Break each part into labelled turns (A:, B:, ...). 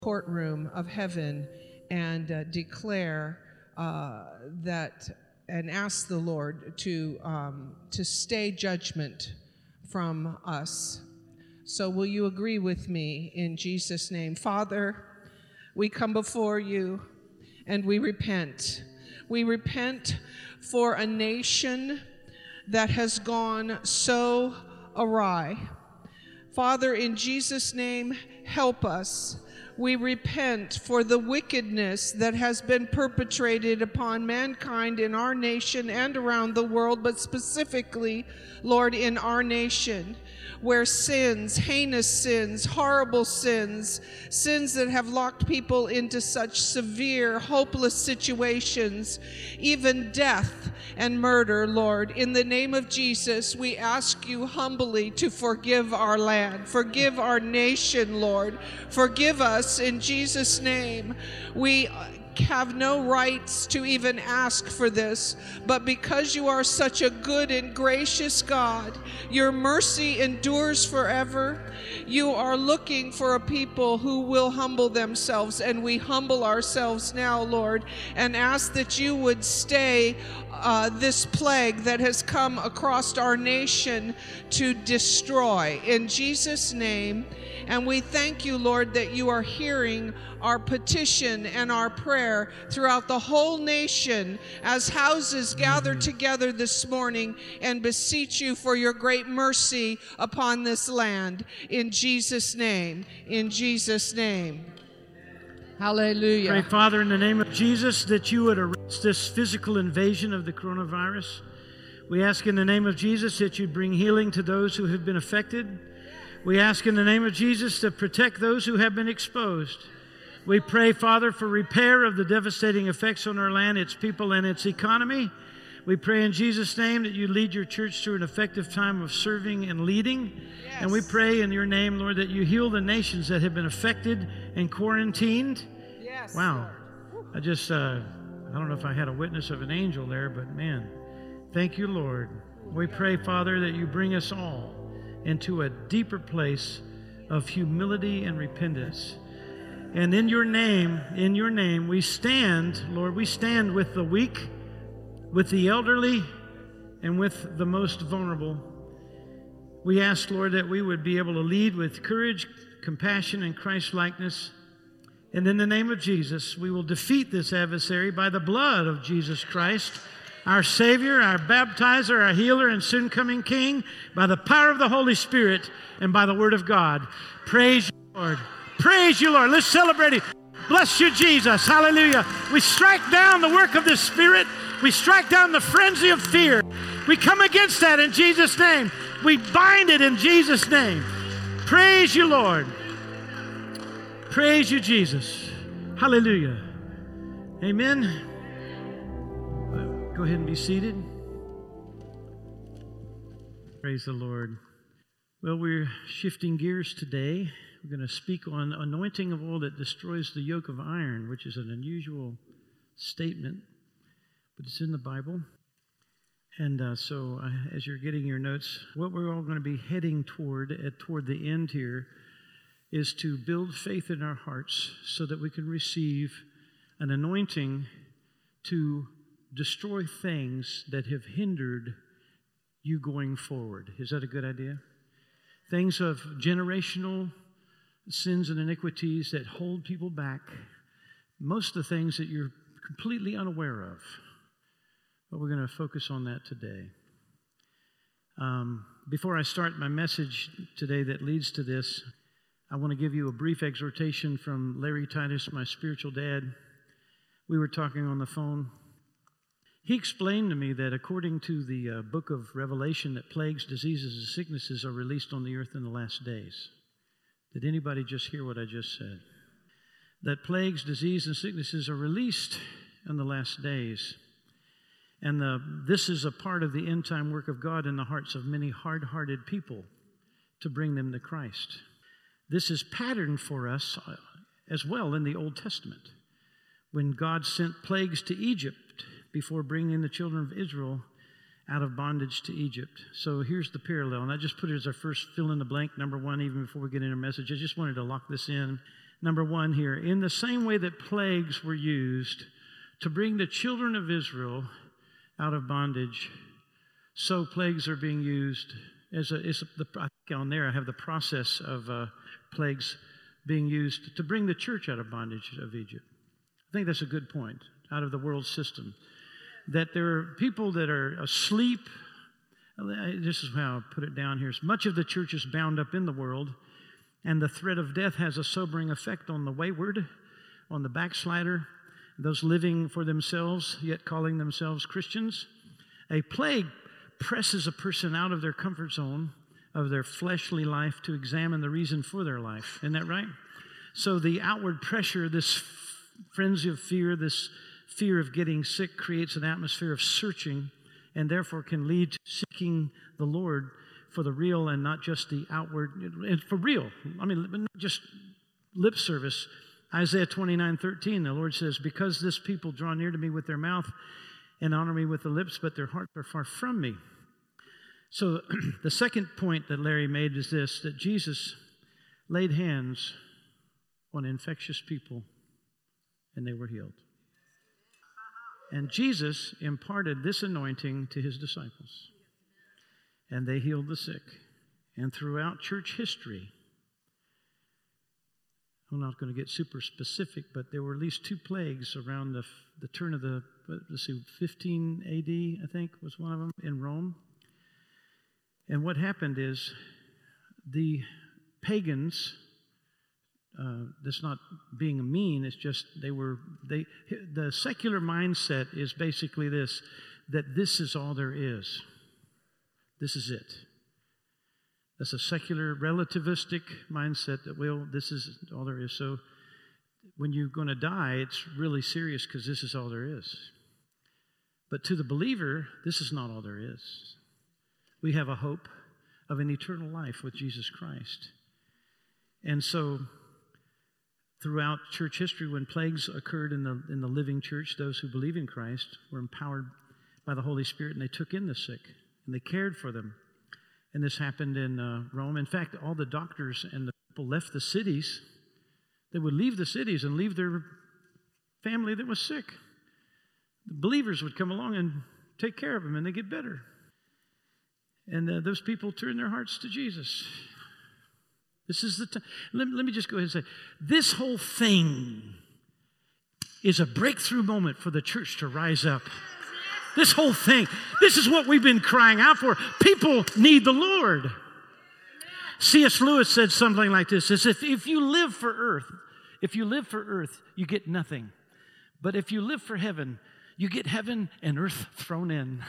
A: courtroom of heaven and declare that and ask the Lord to stay judgment from us. So will you agree with me in Jesus' name? Father, we come before you and we repent. We repent for a nation that has gone so awry. Father, in Jesus' name, help us. We repent for the wickedness that has been perpetrated upon mankind in our nation and around the world, but specifically, Lord, in our nation, where sins, heinous sins, horrible sins, sins that have locked people into such severe, hopeless situations, even death and murder, Lord. In the name of Jesus, we ask you humbly to forgive our land, forgive our nation, Lord. Forgive us in Jesus' name. We have no rights to even ask for this, but because you are such a good and gracious God, your mercy endures forever. You are looking for a people who will humble themselves, and we humble ourselves now, Lord, and ask that you would stay this plague that has come across our nation to destroy. In Jesus' name. And we thank you, Lord, that you are hearing our petition and our prayer throughout the whole nation as houses gather together this morning and beseech you for your great mercy upon this land. In Jesus' name. In Jesus' name. Hallelujah.
B: Pray, Father, in the name of Jesus, that you would arrest this physical invasion of the coronavirus. We ask in the name of Jesus that you bring healing to those who have been affected. We ask in the name of Jesus to protect those who have been exposed. We pray, Father, for repair of the devastating effects on our land, its people, and its economy. We pray in Jesus' name that you lead your church through an effective time of serving and leading. Yes. And we pray in your name, Lord, that you heal the nations that have been affected and quarantined.
A: Yes.
B: Wow. I don't know if I had a witness of an angel there, but man, thank you, Lord. We pray, Father, that you bring us all into a deeper place of humility and repentance. And in your name, we stand, Lord, we stand with the weak, with the elderly, and with the most vulnerable. We ask, Lord, that we would be able to lead with courage, compassion, and Christ-likeness. And in the name of Jesus, we will defeat this adversary by the blood of Jesus Christ, our Savior, our baptizer, our healer, and soon-coming King, by the power of the Holy Spirit and by the Word of God. Praise you, Lord. Praise you, Lord. Let's celebrate it. Bless you, Jesus. Hallelujah. We strike down the work of the Spirit. We strike down the frenzy of fear. We come against that in Jesus' name. We bind it in Jesus' name. Praise you, Lord. Praise you, Jesus. Hallelujah. Amen. Go ahead and be seated. Praise the Lord. Well, we're shifting gears today. We're going to speak on anointing of oil that destroys the yoke of iron, which is an unusual statement, but it's in the Bible. And so as you're getting your notes, what we're all going to be heading toward the end here is to build faith in our hearts so that we can receive an anointing to destroy things that have hindered you going forward. Is that a good idea? Things of generational sins and iniquities that hold people back. Most of the things that you're completely unaware of. But we're going to focus on that today. Before I start my message today that leads to this, I want to give you a brief exhortation from Larry Titus, my spiritual dad. We were talking on the phone. He explained to me that according to the book of Revelation, that plagues, diseases, and sicknesses are released on the earth in the last days. Did anybody just hear what I just said? That plagues, disease, and sicknesses are released in the last days. And this is a part of the end-time work of God in the hearts of many hard-hearted people to bring them to Christ. This is patterned for us as well in the Old Testament, when God sent plagues to Egypt before bringing the children of Israel out of bondage to Egypt. So here's the parallel, and I just put it as our first fill in the blank, number one, even before we get into our message. I just wanted to lock this in, number 1 here. In the same way that plagues were used to bring the children of Israel out of bondage, so plagues are being used I think on there I have the process of plagues being used to bring the church out of bondage of Egypt. I think that's a good point, out of the world system. That there are people that are asleep. This is how I put it down here. Much of the church is bound up in the world, and the threat of death has a sobering effect on the wayward, on the backslider, those living for themselves, yet calling themselves Christians. A plague presses a person out of their comfort zone, of their fleshly life, to examine the reason for their life. Isn't that right? So the outward pressure, this frenzy of fear, this fear of getting sick, creates an atmosphere of searching, and therefore can lead to seeking the Lord for the real and not just the outward. And for real, not just lip service. Isaiah 29:13, the Lord says, because this people draw near to me with their mouth and honor me with the lips, but their hearts are far from me. So the second point that Larry made is this, that Jesus laid hands on infectious people and they were healed. And Jesus imparted this anointing to his disciples, and they healed the sick. And throughout church history, I'm not going to get super specific, but there were at least 2 plagues around the turn of 15 AD, I think, was one of them, in Rome. And what happened is the pagans, that's not being mean, it's just the secular mindset is basically this, that this is all there is. This is it. That's a secular relativistic mindset that, well, this is all there is. So when you're going to die, it's really serious because this is all there is. But to the believer, this is not all there is. We have a hope of an eternal life with Jesus Christ. And so throughout church history, when plagues occurred in the living church, those who believe in Christ were empowered by the Holy Spirit, and they took in the sick, and they cared for them. And this happened in Rome. In fact, all the doctors and the people left the cities. They would leave the cities and leave their family that was sick. The believers would come along and take care of them, and they get better. And those people turn their hearts to Jesus. This is the time. Let me just go ahead and say, this whole thing is a breakthrough moment for the church to rise up. This whole thing, this is what we've been crying out for. People need the Lord. C.S. Lewis said something like this, is if you live for earth, you get nothing. But if you live for heaven, you get heaven and earth thrown in.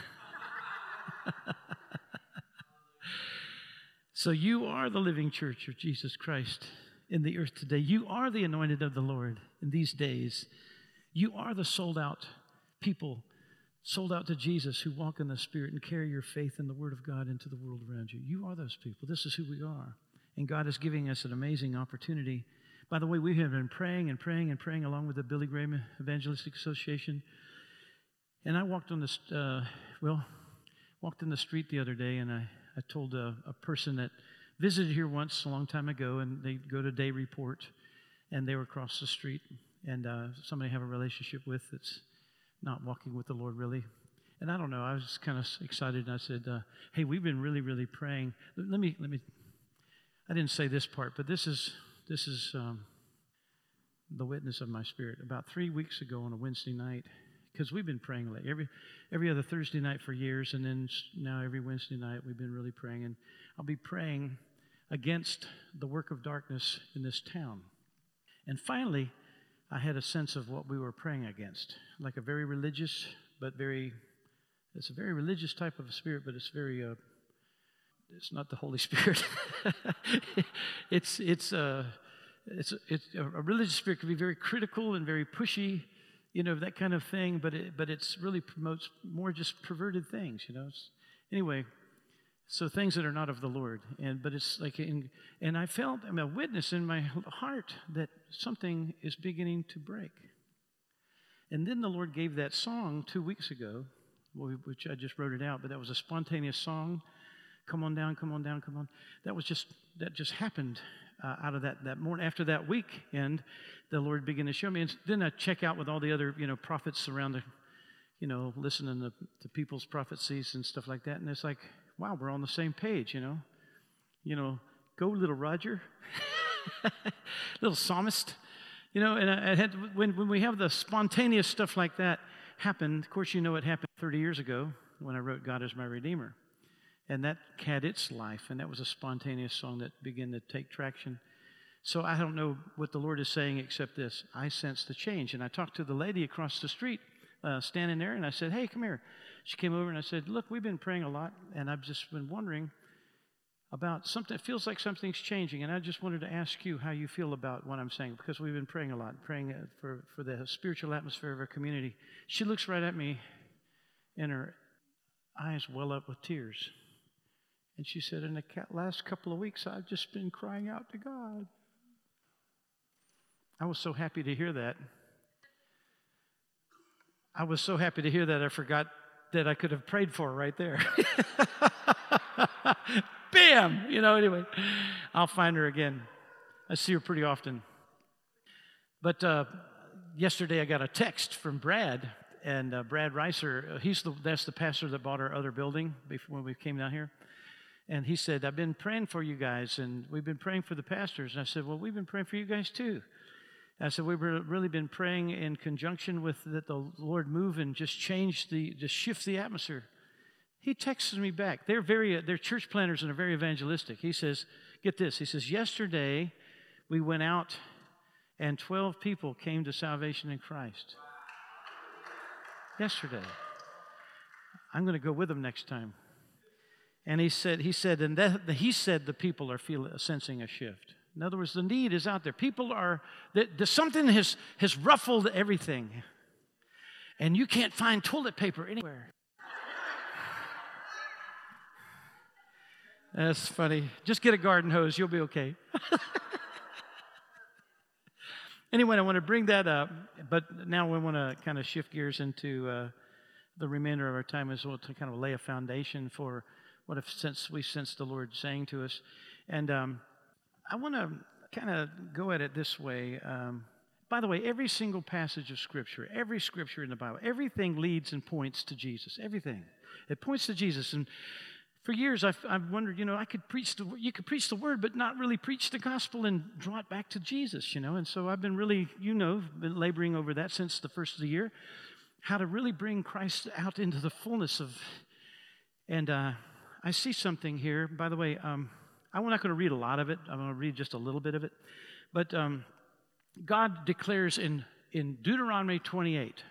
B: So you are the living church of Jesus Christ in the earth today. You are the anointed of the Lord in these days. You are the sold out people, sold out to Jesus, who walk in the Spirit and carry your faith in the Word of God into the world around you. You are those people. This is who we are. And God is giving us an amazing opportunity. By the way, we have been praying and praying and praying along with the Billy Graham Evangelistic Association. And I walked in the street the other day, and I told a person that visited here once a long time ago, and they go to day report, and they were across the street, and somebody I have a relationship with that's not walking with the Lord really. And I don't know, I was just kind of excited, and I said, hey, we've been really, really praying. Let me, I didn't say this part, but this is the witness of my spirit. About 3 weeks ago on a Wednesday night, because we've been praying late. Every other Thursday night for years, and then now every Wednesday night we've been really praying. And I'll be praying against the work of darkness in this town. And finally, I had a sense of what we were praying against, like a very religious, it's a very religious type of a spirit, but it's it's not the Holy Spirit. It's a religious spirit can be very critical and very pushy, that kind of thing, but it's really promotes more just perverted things, Anyway, so things that are not of the Lord, but it's like, and I felt, I'm a witness in my heart that something is beginning to break. And then the Lord gave that song 2 weeks ago, which I just wrote it out, but that was a spontaneous song. Come on down, come on down, come on. That just happened out of that morning. After that weekend, the Lord began to show me. And then I check out with all the other, prophets around the, listening to people's prophecies and stuff like that. And it's like, wow, we're on the same page, Go, little Roger. Little psalmist. And I had, when we have the spontaneous stuff like that happen, of course, it happened 30 years ago when I wrote God is My Redeemer. And that had its life, and that was a spontaneous song that began to take traction. So I don't know what the Lord is saying except this. I sense the change. And I talked to the lady across the street standing there, and I said, hey, come here. She came over, and I said, look, we've been praying a lot, and I've just been wondering about something. It feels like something's changing, and I just wanted to ask you how you feel about what I'm saying, because we've been praying a lot, praying for the spiritual atmosphere of our community. She looks right at me, and her eyes well up with tears. And she said, in the last couple of weeks, I've just been crying out to God. I was so happy to hear that. I was so happy to hear that I forgot that I could have prayed for her right there. Bam! Anyway, I'll find her again. I see her pretty often. But yesterday I got a text from Brad, and Brad Reiser, that's the pastor that bought our other building when we came down here. And he said, I've been praying for you guys, and we've been praying for the pastors. And I said, well, we've been praying for you guys too. I said, we've really been praying in conjunction with that the Lord move and just just shift the atmosphere. He texted me back. They're church planners and are very evangelistic. He says, get this. He says, yesterday we went out and 12 people came to salvation in Christ. Yesterday. I'm going to go with them next time. And he said the people are sensing a shift. In other words, the need is out there. People something has ruffled everything. And you can't find toilet paper anywhere. That's funny. Just get a garden hose. You'll be okay. Anyway, I want to bring that up. But now we want to kind of shift gears into the remainder of our time as well to kind of lay a foundation for what we sense the Lord saying to us. And I want to kind of go at it this way. By the way, every single passage of Scripture, every Scripture in the Bible, everything leads and points to Jesus. Everything. It points to Jesus. And for years, I've wondered, you could preach the Word, but not really preach the gospel and draw it back to Jesus, And so I've been really, been laboring over that since the first of the year, how to really bring Christ out into the fullness of, and I see something here. By the way, I'm not going to read a lot of it. I'm going to read just a little bit of it. But God declares in Deuteronomy 28,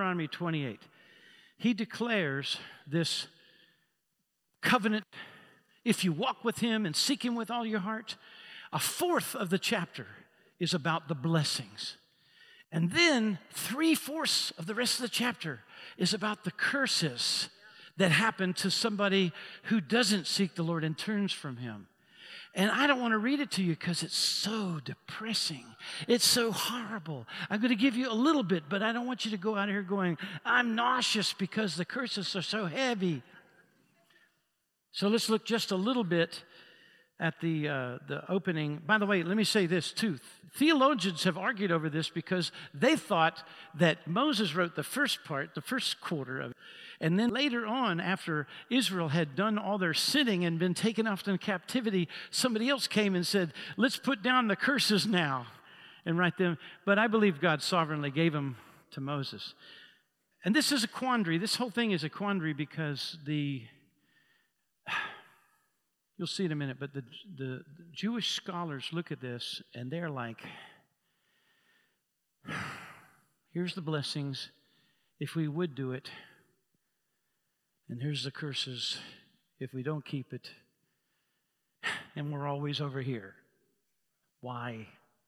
B: He declares this covenant. If you walk with Him and seek Him with all your heart, a fourth of the chapter is about the blessings. And then 3/4 of the rest of the chapter is about the curses that happen to somebody who doesn't seek the Lord and turns from Him. And I don't want to read it to you because it's so depressing. It's so horrible. I'm going to give you a little bit, but I don't want you to go out here going, I'm nauseous because the curses are so heavy. So let's look just a little bit at the opening. By the way, let me say this too. Theologians have argued over this because they thought that Moses wrote the first part, the first quarter of it. And then later on, after Israel had done all their sinning and been taken off into captivity, somebody else came and said, let's put down the curses now and write them. But I believe God sovereignly gave them to Moses. And this is a quandary. This whole thing is a quandary because you'll see in a minute, but the Jewish scholars look at this and they're like, here's the blessings if we would do it. And here's the curses if we don't keep it. And we're always over here. Why?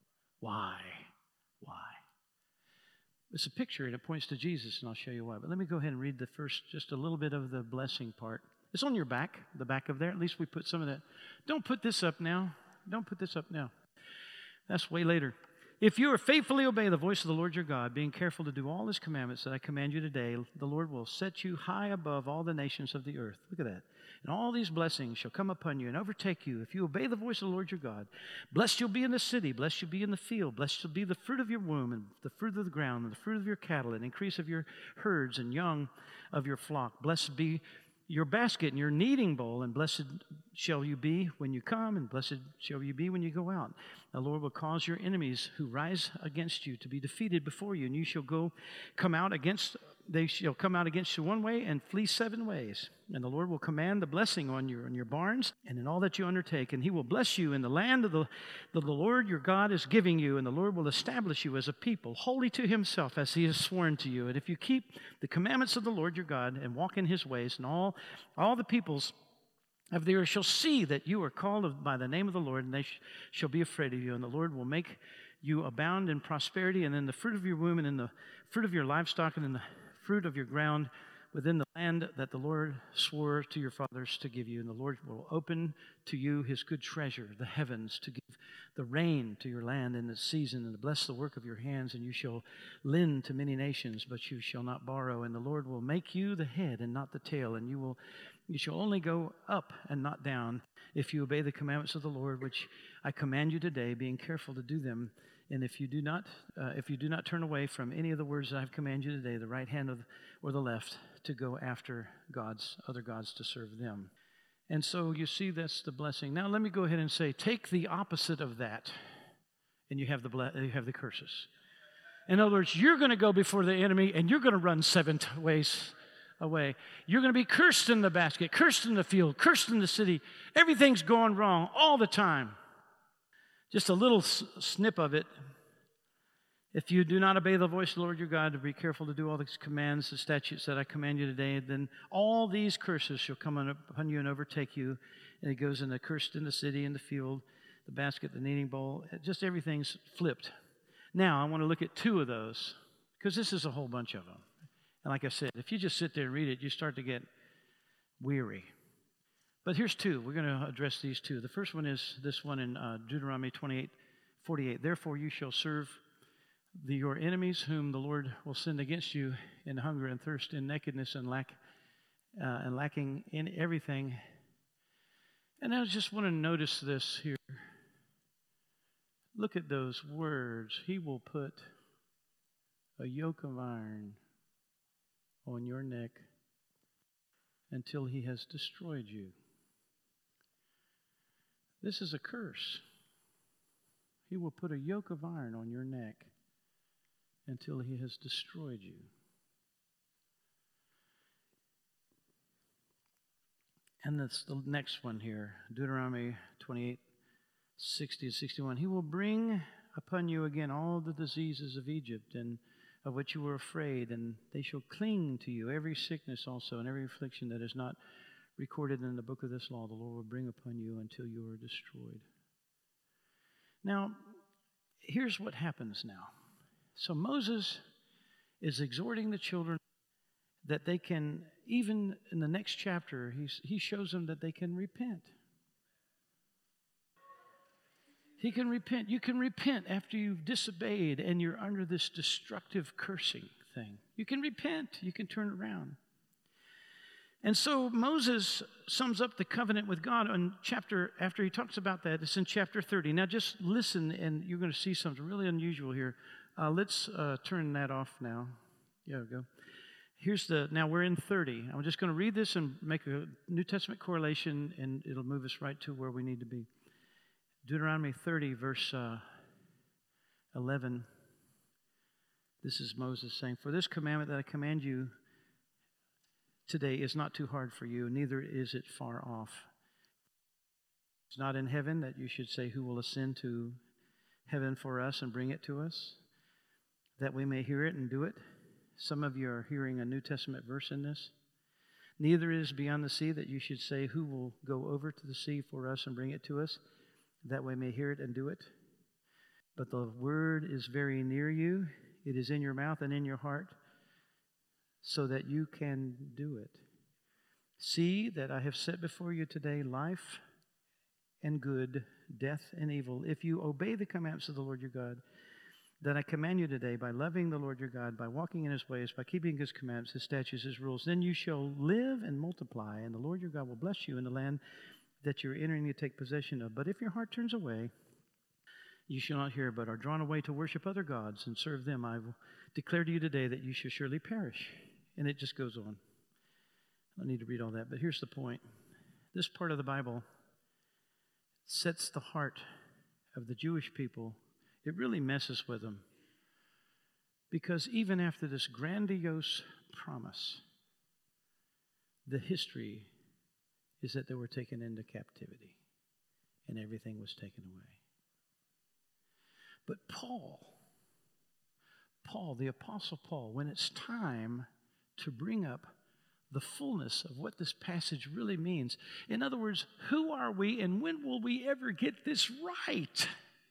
B: It's a picture and it points to Jesus, and I'll show you why. But let me go ahead and read just a little bit of the blessing part. It's on your back, the back of there. At least we put some of that. Don't put this up now. That's way later. If you faithfully obey the voice of the Lord your God, being careful to do all His commandments that I command you today, the Lord will set you high above all the nations of the earth. Look at that. And all these blessings shall come upon you and overtake you if you obey the voice of the Lord your God. Blessed you'll be in the city, blessed you'll be in the field, blessed shall be the fruit of your womb, and the fruit of the ground, and the fruit of your cattle, and increase of your herds, and young of your flock. Blessed be your basket and your kneading bowl, and blessed shall you be when you come, and blessed shall you be when you go out. The Lord will cause your enemies who rise against you to be defeated before you, and you shall they shall come out against you one way and flee 7 ways. And the Lord will command the blessing on your barns and in all that you undertake. And he will bless you in the land of the Lord your God is giving you. And the Lord will establish you as a people, holy to himself, as he has sworn to you. And if you keep the commandments of the Lord your God and walk in his ways, and all the peoples of the earth shall see that you are called by the name of the Lord, and they shall be afraid of you. And the Lord will make you abound in prosperity, and in the fruit of your womb, and in the fruit of your livestock, and in the fruit of your ground within the land that the Lord swore to your fathers to give you. And the Lord will open to you his good treasure, the heavens, to give the rain to your land in its season, and to bless the work of your hands. And you shall lend to many nations, but you shall not borrow. And the Lord will make you the head and not the tail, and you shall only go up and not down if you obey the commandments of the Lord, which I command you today, being careful to do them. And if you do not turn away from any of the words that I've commanded you today, the right hand or the left, to go after other gods to serve them. And so you see, that's the blessing. Now let me go ahead and say, take the opposite of that, and you have the curses. In other words, you're going to go before the enemy, and you're going to run 7 ways away. You're going to be cursed in the basket, cursed in the field, cursed in the city. Everything's going wrong all the time. Just a little snip of it. If you do not obey the voice of the Lord your God, to be careful to do all these commands, the statutes that I command you today, then all these curses shall come upon you and overtake you. And it goes in the cursed in the city, in the field, the basket, the kneading bowl. Just everything's flipped. Now, I want to look at 2 of those, because this is a whole bunch of them. And like I said, if you just sit there and read it, you start to get weary. But here's 2. We're going to address these 2. The first one is this one in Deuteronomy 28:48. Therefore you shall serve your enemies, whom the Lord will send against you in hunger and thirst, in nakedness and lacking in everything. And I just want to notice this here. Look at those words. He will put a yoke of iron on your neck until he has destroyed you. This is a curse. He will put a yoke of iron on your neck until he has destroyed you. And that's the next one here, Deuteronomy 28:60-61. He will bring upon you again all the diseases of Egypt, and of which you were afraid, and they shall cling to you, every sickness also, and every affliction that is not recorded in the book of this law, the Lord will bring upon you until you are destroyed. Now, here's what happens now. So Moses is exhorting the children that they can, even in the next chapter, he shows them that they can repent. He can repent. You can repent after you've disobeyed and you're under this destructive cursing thing. You can repent. You can turn around. And so Moses sums up the covenant with God after he talks about that. It's in chapter 30. Now just listen, and you're going to see something really unusual here. Let's turn that off now. There we go. Now we're in 30. I'm just going to read this and make a New Testament correlation, and it'll move us right to where we need to be. Deuteronomy 30, verse 11. This is Moses saying, "For this commandment that I command you today is not too hard for you, neither is it far off. It's not in heaven that you should say, who will ascend to heaven for us and bring it to us, that we may hear it and do it." Some of you are hearing a New Testament verse in this. "Neither is beyond the sea that you should say, who will go over to the sea for us and bring it to us, that we may hear it and do it. But the word is very near you. It is in your mouth and in your heart, so that you can do it. See that I have set before you today life and good, death and evil. If you obey the commandments of the Lord your God that I command you today by loving the Lord your God, by walking in his ways, by keeping his commandments, his statutes, his rules, then you shall live and multiply, and the Lord your God will bless you in the land that you're entering to take possession of. But if your heart turns away, you shall not hear, but are drawn away to worship other gods and serve them. I will declare to you today that you shall surely perish. And it just goes on. I don't need to read all that, but here's the point. This part of the Bible sets the heart of the Jewish people. It really messes with them. Because even after this grandiose promise, the history is that they were taken into captivity and everything was taken away. But Paul, the Apostle Paul, when it's time to bring up the fullness of what this passage really means, in other words, who are we and when will we ever get this right?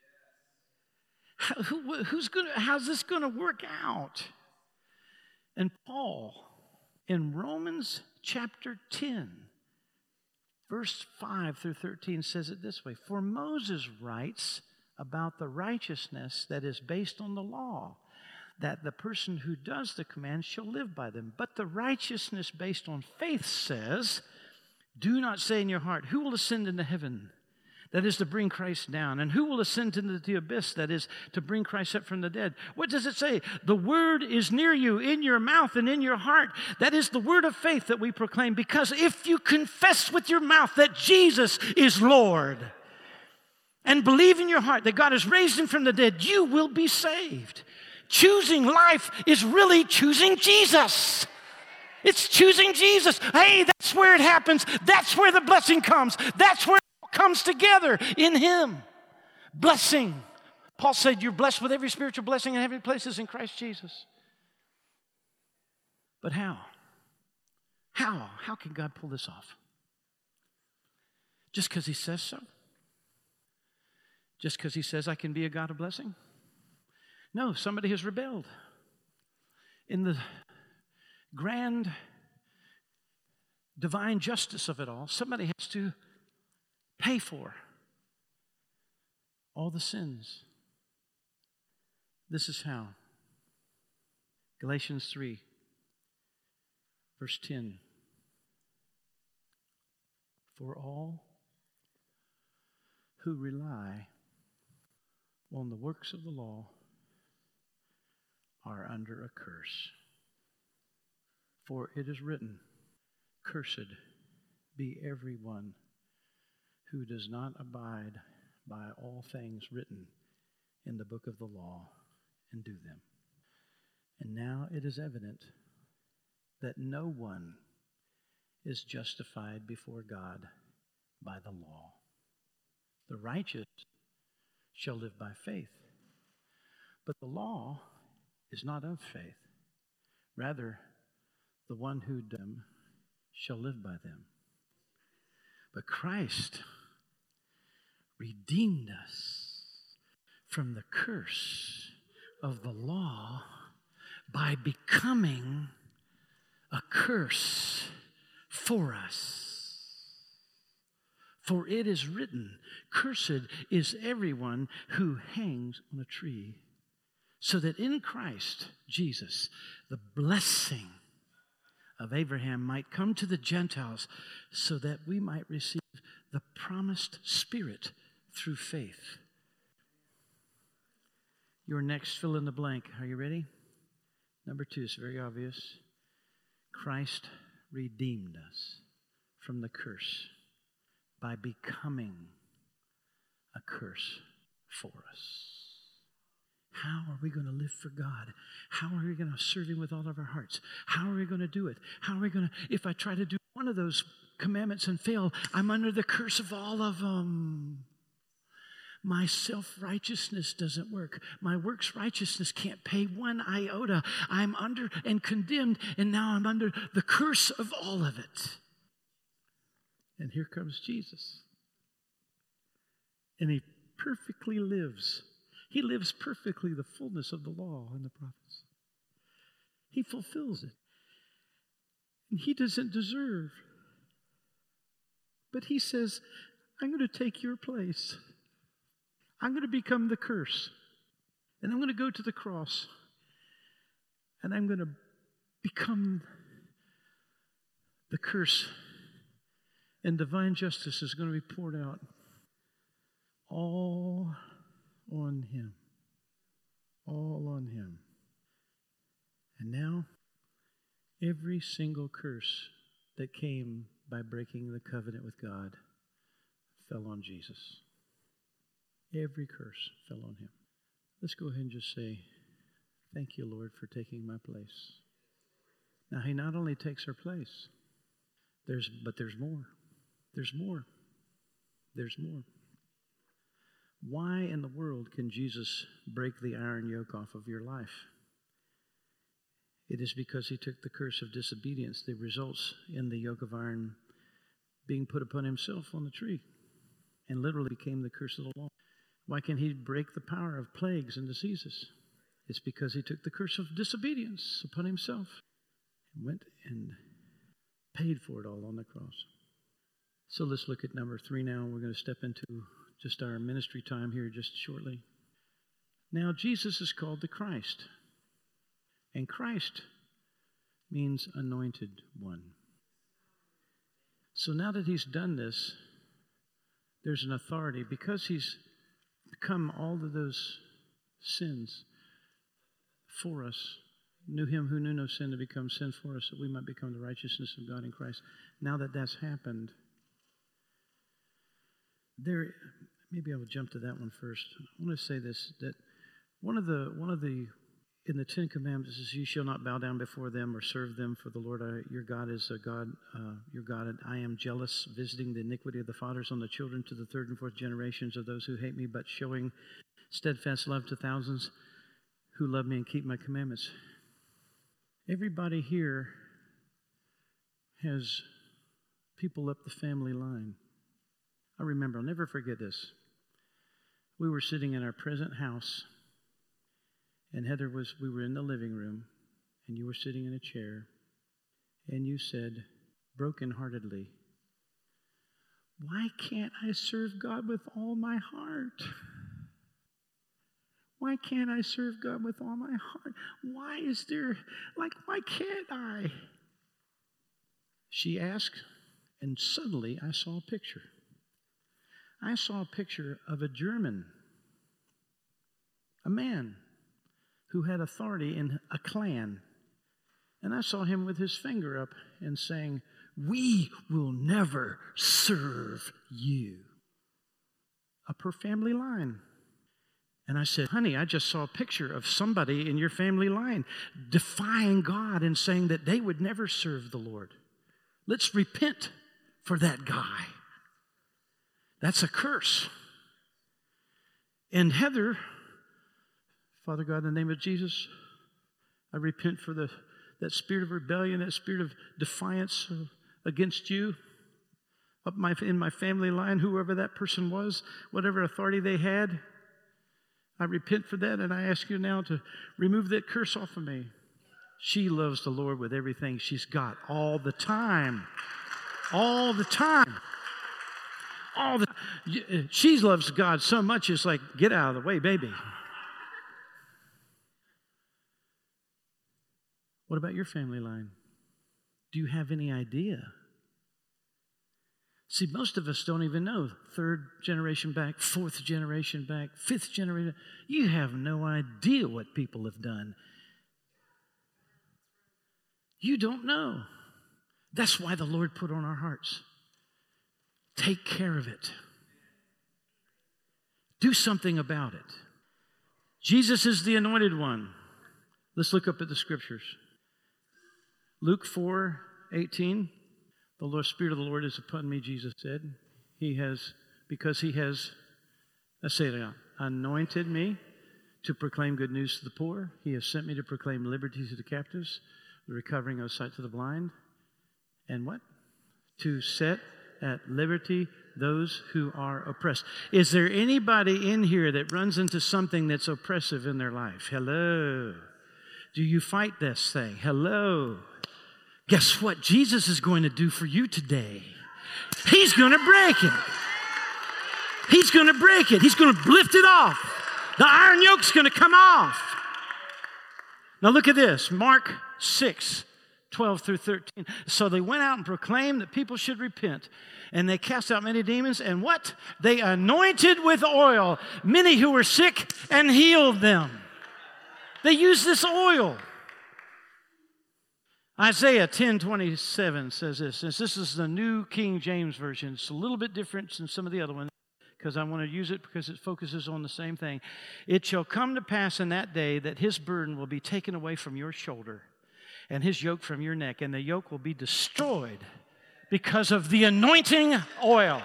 B: How's this going to work out? And Paul, in Romans chapter 10, verse 5 through 13 says it this way: For Moses writes about the righteousness that is based on the law, that the person who does the commands shall live by them. But the righteousness based on faith says, do not say in your heart, who will ascend into heaven? That is to bring Christ down. And who will ascend into the abyss? That is to bring Christ up from the dead. What does it say? The word is near you, in your mouth and in your heart. That is the word of faith that we proclaim. Because if you confess with your mouth that Jesus is Lord and believe in your heart that God has raised him from the dead, you will be saved. Choosing life is really choosing Jesus. It's choosing Jesus. Hey, that's where it happens. That's where the blessing comes. That's where comes together in him. Blessing. Paul said you're blessed with every spiritual blessing in heavenly places in Christ Jesus. But how? How can God pull this off? Just because he says so? Just because he says I can be a God of blessing? No, somebody has rebelled. In the grand divine justice of it all, somebody has to pay for all the sins. This is how. Galatians 3, verse 10. For all who rely on the works of the law are under a curse. For it is written, cursed be everyone who does not abide by all things written in the book of the law and do them. And now it is evident that no one is justified before God by the law. The righteous shall live by faith. But the law is not of faith. Rather, the one who does them shall live by them. But Christ redeemed us from the curse of the law by becoming a curse for us. For it is written, cursed is everyone who hangs on a tree, so that in Christ Jesus the blessing of Abraham might come to the Gentiles, so that we might receive the promised Spirit through faith. Your next fill in the blank. Are you ready? Number 2 is very obvious. Christ redeemed us from the curse by becoming a curse for us. How are we going to live for God? How are we going to serve him with all of our hearts? How are we going to do it? How are we going to, if I try to do one of those commandments and fail, I'm under the curse of all of them. My self-righteousness doesn't work. My works righteousness can't pay one iota. I'm under and condemned, and now I'm under the curse of all of it. And here comes Jesus. And he perfectly lives. He lives perfectly the fullness of the law and the prophets. He fulfills it. And he doesn't deserve. But he says, I'm going to take your place. I'm going to become the curse. And I'm going to go to the cross. And I'm going to become the curse. And divine justice is going to be poured out all on him. All on him. And now, every single curse that came by breaking the covenant with God fell on Jesus. Every curse fell on him. Let's go ahead and just say, thank you, Lord, for taking my place. Now, he not only takes our place, but there's more. There's more. There's more. Why in the world can Jesus break the iron yoke off of your life? It is because he took the curse of disobedience that results in the yoke of iron being put upon himself on the tree and literally became the curse of the law. Why can he break the power of plagues and diseases? It's because he took the curse of disobedience upon himself and went and paid for it all on the cross. So let's look at number 3 now. We're going to step into just our ministry time here just shortly. Now, Jesus is called the Christ. And Christ means anointed one. So now that he's done this, there's an authority. Because he's become all of those sins for us, knew him who knew no sin to become sin for us, that we might become the righteousness of God in Christ. Now that that's happened, maybe I will jump to that one first. I want to say this, that one of the in the 10 Commandments is, you shall not bow down before them or serve them, for the Lord your God is a God, your God, and I am jealous, visiting the iniquity of the fathers on the children to the 3rd and 4th generations of those who hate me, but showing steadfast love to thousands who love me and keep my commandments. Everybody here has people up the family line. I remember, I'll never forget this. We were sitting in our present house, and Heather we were in the living room, and you were sitting in a chair, and you said, brokenheartedly, why can't I serve God with all my heart? Why can't I serve God with all my heart? Why can't I? She asked, and suddenly I saw a picture. I saw a picture of a German, a man who had authority in a clan. And I saw him with his finger up and saying, we will never serve you. A per family line. And I said, honey, I just saw a picture of somebody in your family line defying God and saying that they would never serve the Lord. Let's repent for that guy. That's a curse. And Heather, Father God, in the name of Jesus, I repent for that spirit of rebellion, that spirit of defiance against you in my family line, whoever that person was, whatever authority they had. I repent for that, and I ask you now to remove that curse off of me. She loves the Lord with everything she's got all the time. All the time. She loves God so much, it's like, get out of the way, baby. What about your family line? Do you have any idea? See, most of us don't even know. 3rd generation back, 4th generation back, 5th generation. You have no idea what people have done. You don't know. That's why the Lord put on our hearts. Take care of it. Do something about it. Jesus is the anointed one. Let's look up at the scriptures. Luke 4:18. The Lord, Spirit of the Lord is upon me, Jesus said. Because he has, let's say it out, anointed me to proclaim good news to the poor. He has sent me to proclaim liberty to the captives, the recovering of sight to the blind. And what? To set at liberty those who are oppressed. Is there anybody in here that runs into something that's oppressive in their life? Hello. Do you fight this thing? Hello. Guess what Jesus is going to do for you today? He's going to break it. He's going to break it. He's going to lift it off. The iron yoke's going to come off. Now look at this, Mark 6, 12 through 13. So they went out and proclaimed that people should repent. And they cast out many demons. And what? They anointed with oil many who were sick and healed them. They used this oil. Isaiah 10:27 says this. Since this is the New King James Version, it's a little bit different than some of the other ones because I want to use it because it focuses on the same thing. It shall come to pass in that day that his burden will be taken away from your shoulder and his yoke from your neck, and the yoke will be destroyed because of the anointing oil.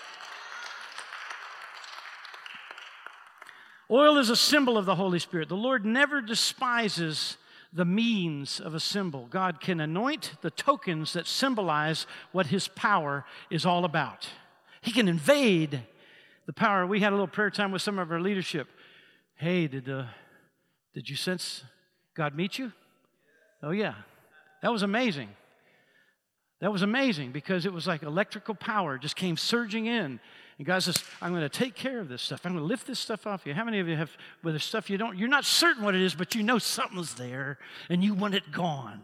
B: Oil is a symbol of the Holy Spirit. The Lord never despises the means of a symbol. God can anoint the tokens that symbolize what his power is all about. He can invade the power. We had a little prayer time with some of our leadership. Hey, did you sense God meet you? Oh, yeah. That was amazing. That was amazing because it was like electrical power just came surging in. And God says, I'm going to take care of this stuff. I'm going to lift this stuff off you. How many of you have, with the stuff you're not certain what it is, but you know something's there and you want it gone?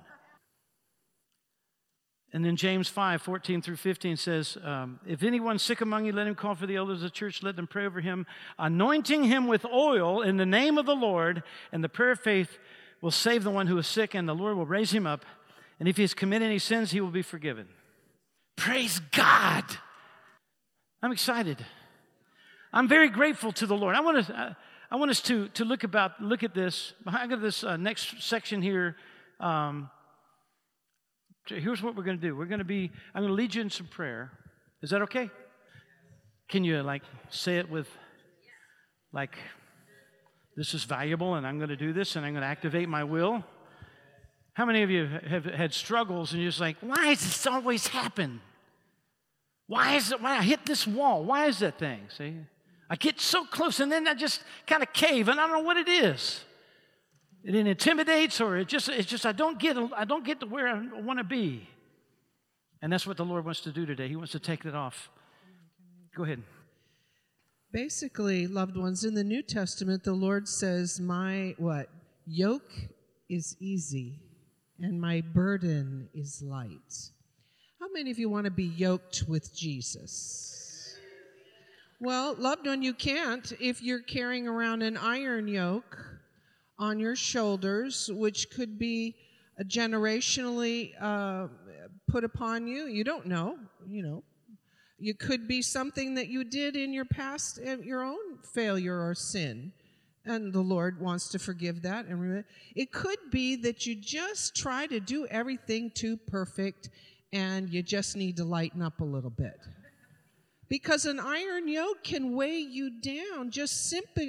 B: And then James 5, 14 through 15 says, if anyone's sick among you, let him call for the elders of the church, let them pray over him, anointing him with oil in the name of the Lord, and the prayer of faith will save the one who is sick, and the Lord will raise him up. And if he has committed any sins, he will be forgiven. Praise God. I'm excited. I'm very grateful to the Lord. I want us to look at this. I got this next section here. Here's what we're going to do. I'm going to lead you in some prayer. Is that okay? Can you say it with this is valuable and I'm going to do this and I'm going to activate my will? How many of you have had struggles and you're just like, why does this always happen? Why I hit this wall? Why is that thing? See? I get so close and then I just kind of cave and I don't know what it is. It intimidates or it's just I don't get to where I want to be. And that's what the Lord wants to do today. He wants to take that off. Go ahead.
A: Basically, loved ones, in the New Testament, the Lord says, my yoke is easy and my burden is light. How many of you want to be yoked with Jesus? Well, loved one, you can't if you're carrying around an iron yoke on your shoulders, which could be generationally put upon you. You don't know, It could be something that you did in your past, your own failure or sin. And the Lord wants to forgive that. And it could be that you just try to do everything too perfect and you just need to lighten up a little bit. Because an iron yoke can weigh you down. Just simply,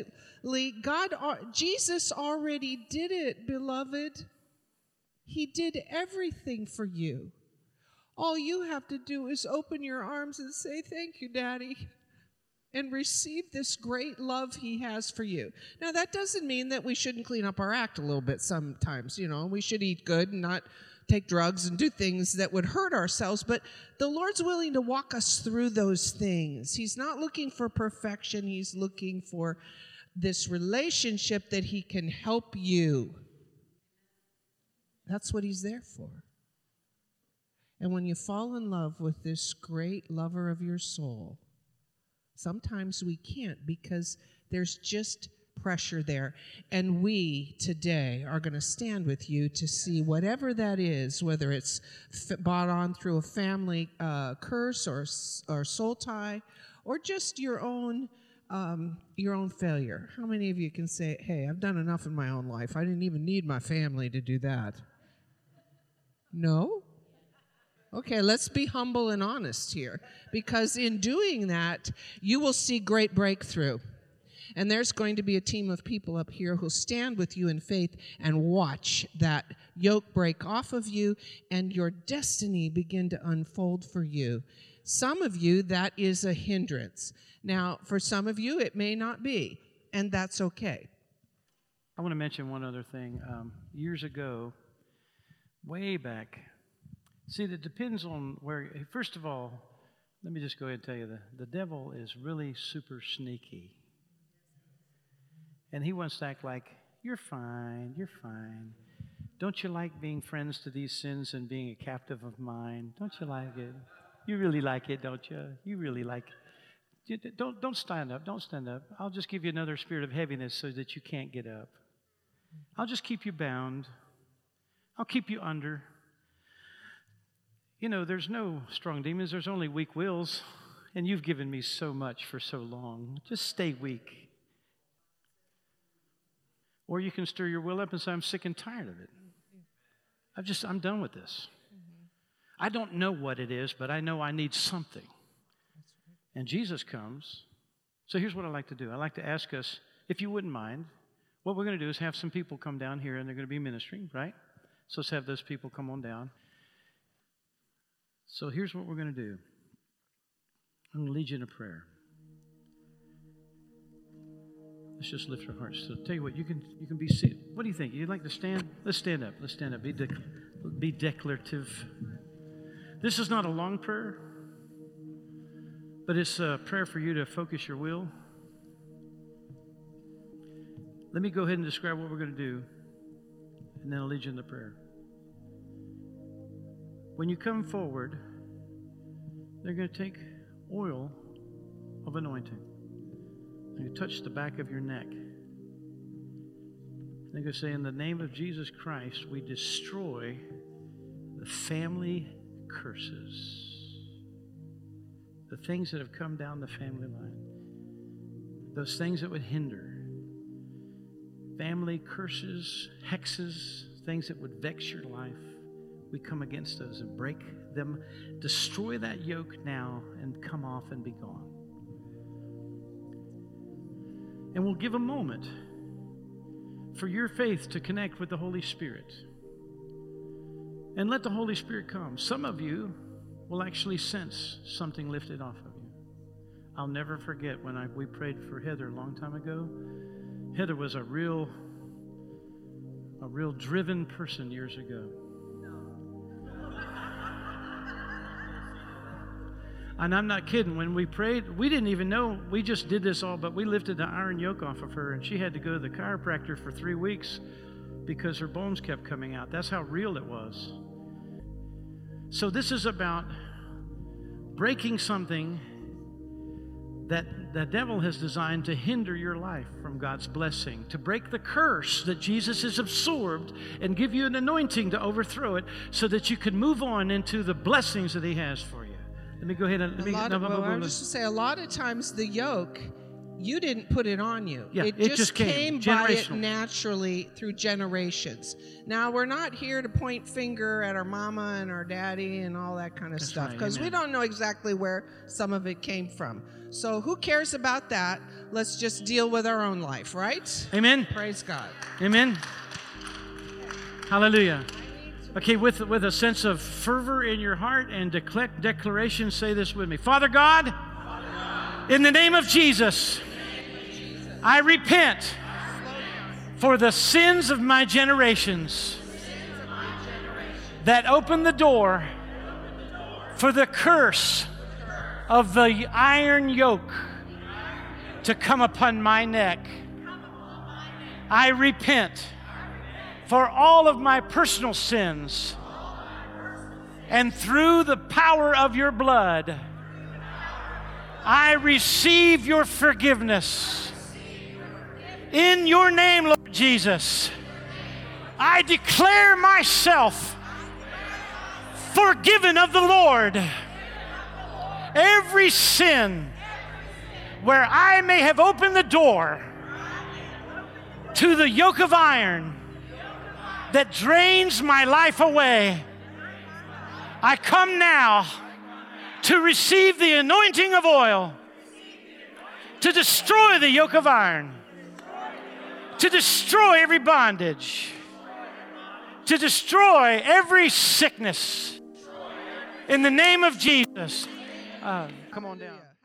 A: Jesus already did it, beloved. He did everything for you. All you have to do is open your arms and say, thank you, Daddy, and receive this great love he has for you. Now, that doesn't mean that we shouldn't clean up our act a little bit sometimes. We should eat good and not take drugs and do things that would hurt ourselves, but the Lord's willing to walk us through those things. He's not looking for perfection. He's looking for this relationship that he can help you. That's what he's there for. And when you fall in love with this great lover of your soul, sometimes we can't because there's just pressure there. And we today are going to stand with you to see whatever that is, whether it's brought on through a family curse or soul tie, or just your own failure. How many of you can say, hey, I've done enough in my own life. I didn't even need my family to do that. No? Okay, let's be humble and honest here, because in doing that, you will see great breakthrough. And there's going to be a team of people up here who'll stand with you in faith and watch that yoke break off of you and your destiny begin to unfold for you. Some of you, that is a hindrance. Now, for some of you, it may not be, and that's okay.
B: I want to mention one other thing. Years ago, way back, see, it depends on where. First of all, let me just go ahead and tell you, the devil is really super sneaky. And he wants to act like, you're fine, you're fine. Don't you like being friends to these sins and being a captive of mine? Don't you like it? You really like it, don't you? You really like it. Don't stand up. Don't stand up. I'll just give you another spirit of heaviness so that you can't get up. I'll just keep you bound. I'll keep you under. You know, there's no strong demons. There's only weak wills. And you've given me so much for so long. Just stay weak. Or you can stir your will up and say, I'm sick and tired of it. I'm done with this. I don't know what it is, but I know I need something. And Jesus comes. So here's what I like to do. I like to ask us, if you wouldn't mind, what we're going to do is have some people come down here, and they're going to be ministering, right? So let's have those people come on down. So here's what we're going to do. I'm going to lead you in a prayer. Let's just lift our hearts. So tell you what, you can be seated. What do you think? You'd like to stand? Let's stand up. Let's stand up. Be declarative. This is not a long prayer, but it's a prayer for you to focus your will. Let me go ahead and describe what we're going to do, and then I'll lead you in the prayer. When you come forward, they're going to take oil of anointing. You touch the back of your neck. They're going to say, in the name of Jesus Christ, we destroy the family curses. The things that have come down the family line. Those things that would hinder. Family curses, hexes, things that would vex your life. We come against those and break them. Destroy that yoke now and come off and be gone. And we'll give a moment for your faith to connect with the Holy Spirit. And let the Holy Spirit come. Some of you will actually sense something lifted off of you. I'll never forget when we prayed for Heather a long time ago. Heather was a real driven person years ago. And I'm not kidding. When we prayed, we didn't even know. We just did this all, but we lifted the iron yoke off of her, and she had to go to the chiropractor for 3 weeks because her bones kept coming out. That's how real it was. So this is about breaking something that the devil has designed to hinder your life from God's blessing, to break the curse that Jesus has absorbed and give you an anointing to overthrow it so that you can move on into the blessings that he has for you. Let me go ahead and
A: I'm just to say, a lot of times the yoke, you didn't put it on you.
B: Yeah,
A: it just came by it naturally through generations. Now, we're not here to point finger at our mama and our daddy and all that kind of stuff, because we don't know exactly where some of it came from. So who cares about that? Let's just deal with our own life, right?
B: Amen.
A: Praise God.
B: Amen. Hallelujah. Okay, with a sense of fervor in your heart and declaration, say this with me. Father God, in the name of Jesus, I repent for the sins of my generations that opened the door for the curse of the iron yoke to come upon my neck. I repent for all of my personal sins, and through the power of your blood, I receive your forgiveness. In your name, Lord Jesus, I declare myself forgiven of the Lord. Every sin where I may have opened the door to the yoke of iron that drains my life away, I come now to receive the anointing of oil to destroy the yoke of iron, to destroy every bondage, to destroy every sickness. In the name of Jesus. Come on down.